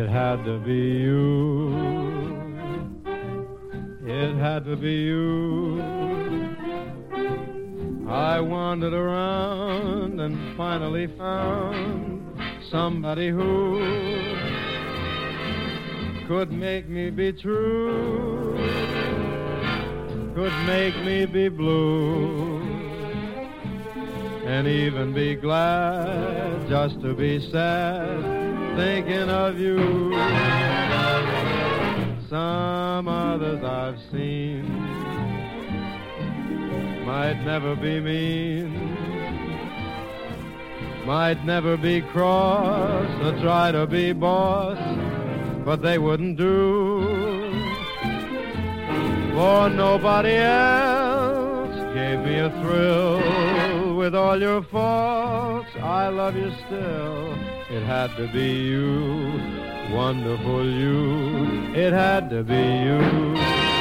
It had to be you. It had to be you. I wandered around and finally found somebody who could make me be true, could make me be blue, and even be glad just to be sad thinking of you. Some others I've seen might never be mean, might never be cross or try to be boss, but they wouldn't do. For nobody else gave me a thrill. With all your faults, I love you still. It had to be you, wonderful you. It had to be you.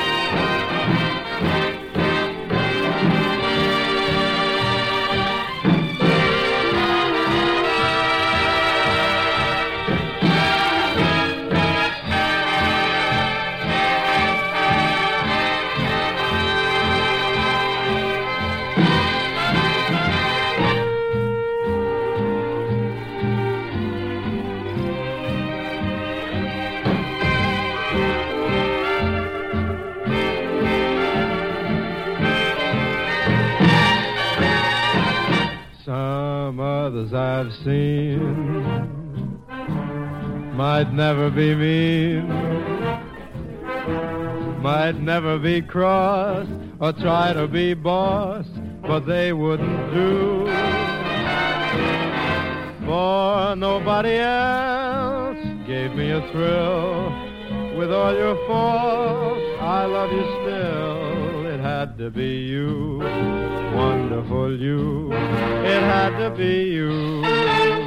Some others I've seen might never be mean, might never be cross or try to be boss, but they wouldn't do. For nobody else gave me a thrill. With all your faults, I love you still. It had to be you, wonderful you. It had to be you.